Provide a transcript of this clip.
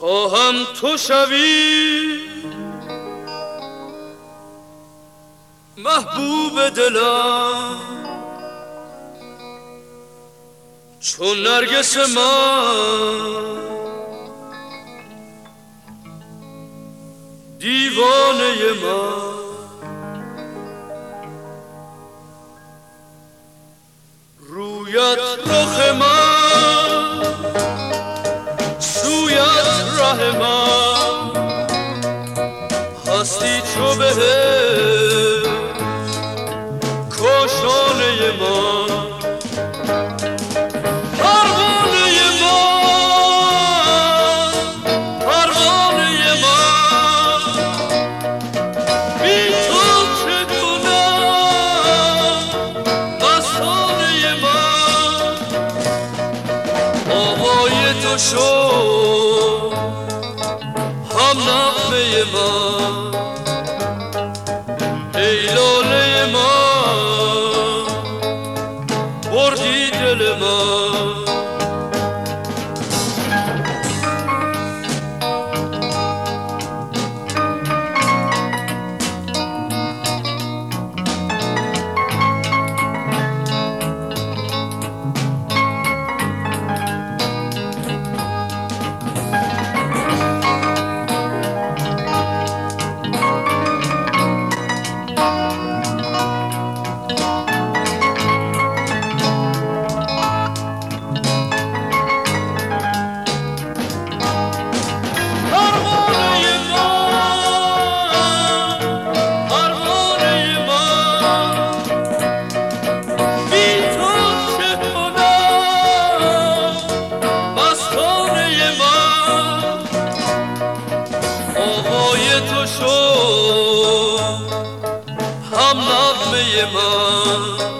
خواهم تو شوی محبوب دلم، چون نرگس من دیوانه من. رویت رخ من، سویت ره من، هستی چو بهشت کاشانه من. پروانه من، پروانه من، بی تو چه کنم مستانه من. آوای تو شد هم نغمه من، ای لاله من بردی دل من. هم نغمه من